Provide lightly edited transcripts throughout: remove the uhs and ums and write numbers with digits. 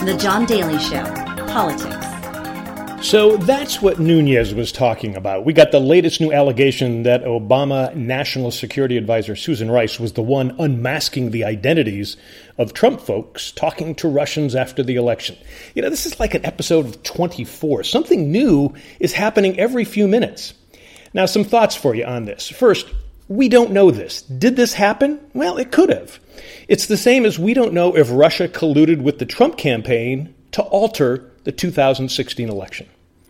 The John Daly Show, Politics. So that's what Nunes was talking about. We got the latest new allegation that Obama National Security Advisor Susan Rice was the one unmasking the identities of Trump folks talking to Russians after the election. You know, this is like an episode of 24. Something new is happening every few minutes. Now, some thoughts for you on this. First, we don't know this. Did this happen? Well, it could have. It's the same as we don't know if Russia colluded with the Trump campaign to alter the 2016 election.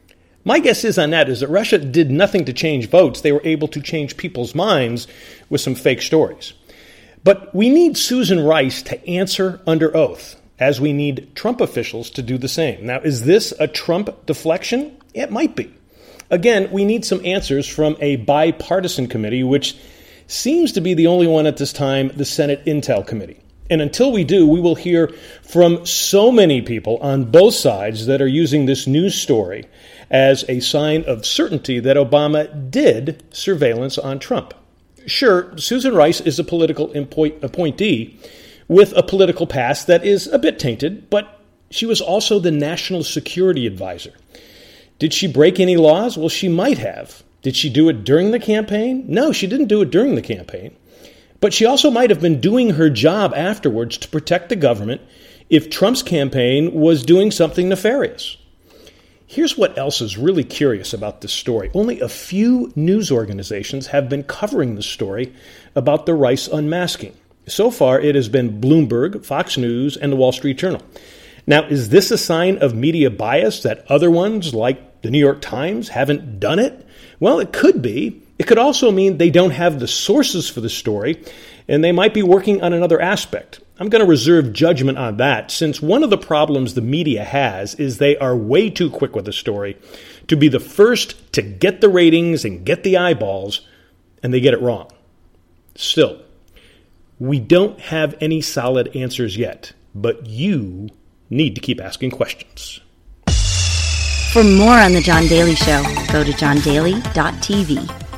My guess is on that is that Russia did nothing to change votes. They were able to change people's minds with some fake stories. But we need Susan Rice to answer under oath, as we need Trump officials to do the same. Now, is this a Trump deflection? It might be. Again, we need some answers from a bipartisan committee, which seems to be the only one at this time, the Senate Intel Committee. And until we do, we will hear from so many people on both sides that are using this news story as a sign of certainty that Obama did surveillance on Trump. Sure, Susan Rice is a political appointee with a political past that is a bit tainted, but she was also the national security advisor. Did she break any laws? Well, she might have. Did she do it during the campaign? No, she didn't do it during the campaign. But she also might have been doing her job afterwards to protect the government if Trump's campaign was doing something nefarious. Here's what else is really curious about this story. Only a few news organizations have been covering the story about the Rice unmasking. So far, it has been Bloomberg, Fox News, and the Wall Street Journal. Now, is this a sign of media bias that other ones, like the New York Times, haven't done it? Well, it could be. It could also mean they don't have the sources for the story, and they might be working on another aspect. I'm going to reserve judgment on that, since one of the problems the media has is they are way too quick with a story to be the first to get the ratings and get the eyeballs, and they get it wrong. Still, we don't have any solid answers yet, but you need to keep asking questions. For more on The John Daly Show, go to johndaly.tv.